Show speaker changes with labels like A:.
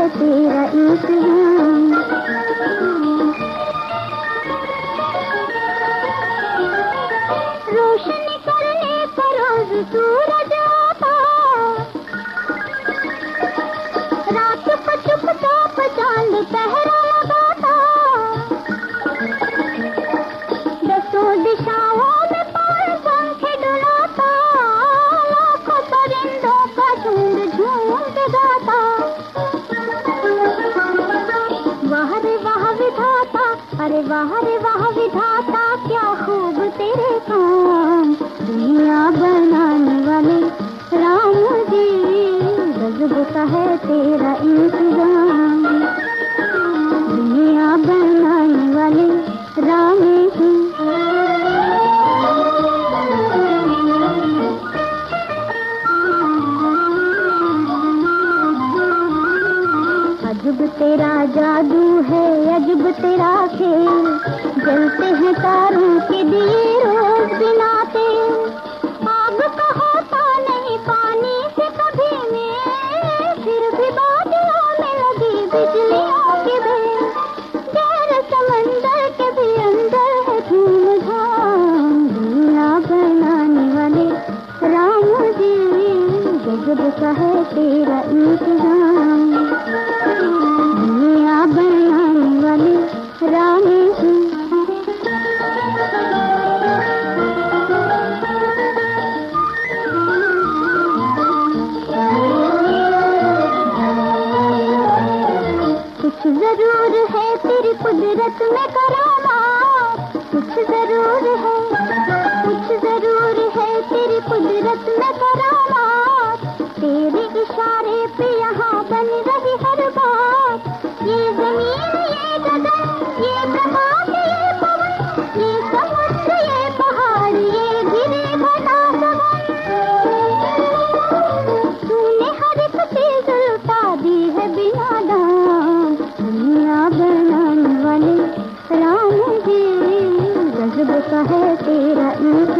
A: तेरा इंतजाम। रोशनी करने पर रोज सूरज आता, रात को चुपचाप चांद पहरा लगाता। दसों दिशाओं में पाल पंख डुलाता, लाखों परिंदों का झुंड झूम गाता। वाह रे वाह विधाता, अरे वाह रे वाह विधाता, क्या खूब तेरे काम। दुनिया बनाने वाले राम जी, गजब का है तेरा इंतजाम। दुनिया बनाने वाले राम जी। अजब तेरा जादू है, अजब तेरा खेल, जलते हैं तारों के दिए रोज बिना तेल। आग का होता नहीं पानी से कभी मेल, फिर भी बादलों में लगी बिजलियों की बेल। गहरे समंदर के भी अंदर है धूमधाम। दुनिया बनाने वाले राम जी, गजब का है तेरा इंतजाम। दुनिया बनाने वाले राम जी। कुछ जरूर है तेरी कुदरत में करामात, कुछ जरूर है, कुछ जरूर है तेरी कुदरत में करामात। तेरे इशारे पे यहाँ बन रही हर बात। ये जमीन, ये गगन, ये प्रकाश, ये पवन, ये समुद्र, ये पहाड़, ये गिरे घटा सवन। तूने हर एक चीज लुटा दी है बिना दाम। दुनिया बनाने वाले राम जी, गजब का है तेरा